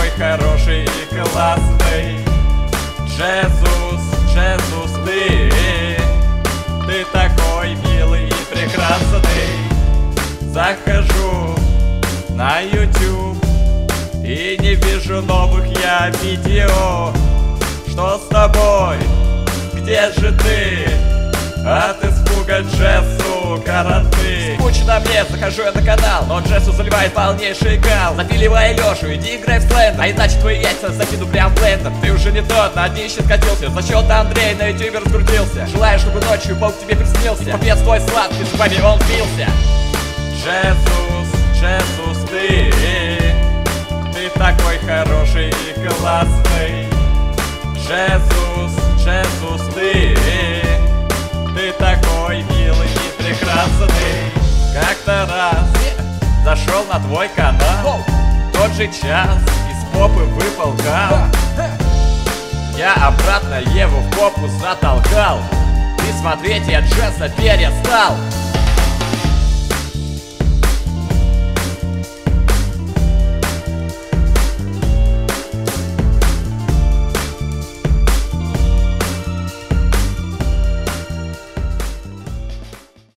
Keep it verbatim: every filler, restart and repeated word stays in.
такой хороший и классный. Джесус, Джесус, ты, ты такой милый и прекрасный. Захожу на YouTube и не вижу новых я видео. Что с тобой? Где же ты? От испуга Джессу каранты. Скучно мне, захожу я на канал, но Джессу заливает полнейший гал. Запиливай Лешу, иди играй в слендер, а иначе твои яйца закину прям в блендер. Ты уже не тот, на днище скатился, за счет Андрея на ютубе раскрутился. Желаю, чтобы ночью Бог тебе приснился, и попец твой сладкий, зубами он впился. Джесус, Джесус, ты, ты такой хороший и классный. Джесус, Джесус, ты, ты такой милый и прекрасный. Как-то раз зашел на твой канал, тот же час из попы выпал гал. Я обратно Еву в попу затолкал, и смотреть я Джесса перестал.